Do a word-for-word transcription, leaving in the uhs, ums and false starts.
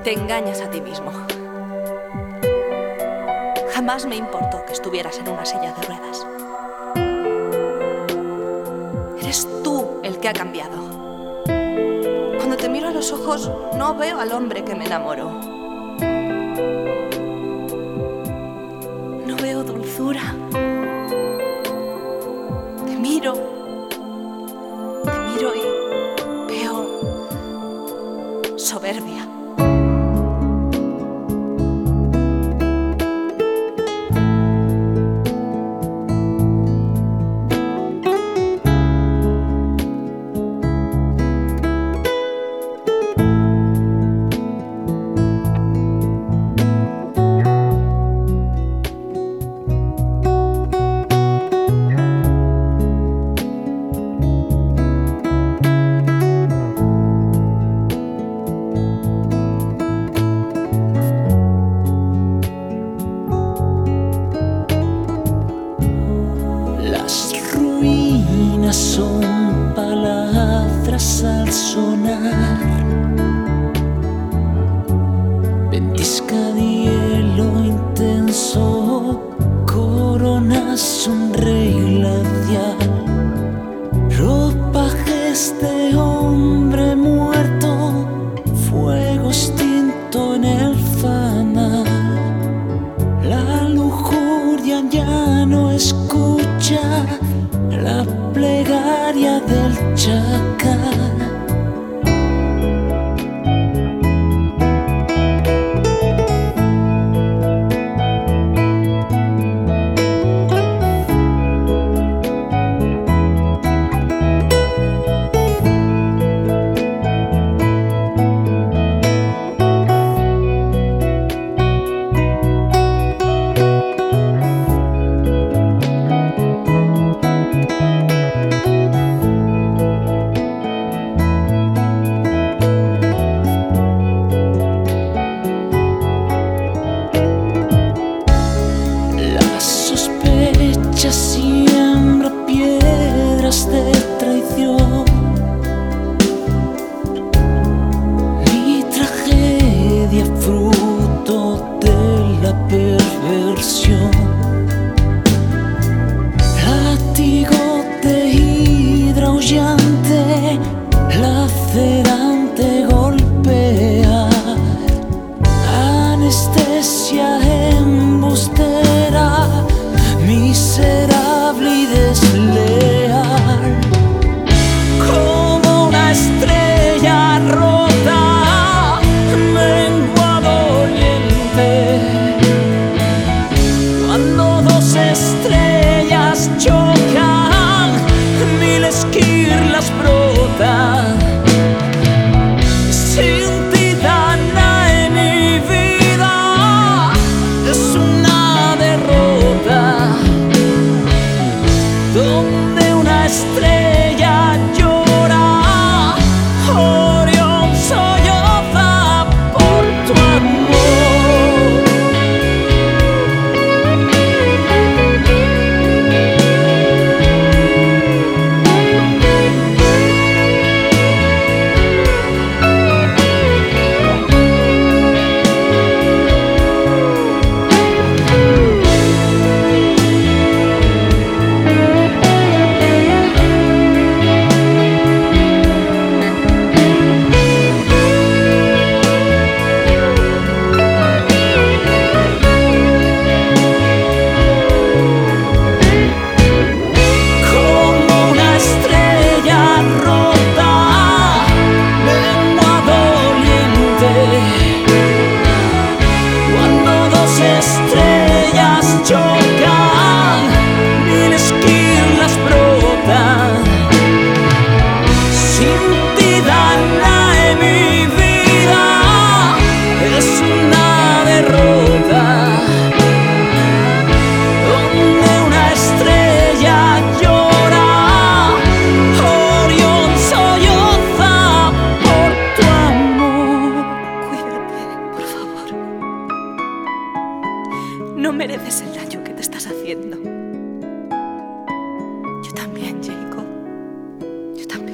Te engañas a ti mismo. Jamás me importó que estuvieras en una silla de ruedas. Eres tú el que ha cambiado. Cuando te miro a los ojos, no veo al hombre que me enamoró. No veo dulzura. Te miro, te miro y veo soberbia. Son palabras al sonar, ventisca de hielo intenso, coronas un rey glacial, ropajes de hombre muerto, fuego extinto en el fanal. La lujuria ya no escucha la plegaria del chacal. Siembra piedras de traición. Mi tragedia fruto de la perversión. Látigo de hidra aullante, lacerante golpea. Anestesia embustera, miserable y desleal, como una estrella rota, mengua doliente. Cuando dos estrellas chocan, mil esquirlas brotan. Sin ti, Dana, en mi vida es una derrota, donde una estrella llora, Orión solloza por tu amor. No mereces el daño que te estás haciendo. Yo también, Jacob. Yo también.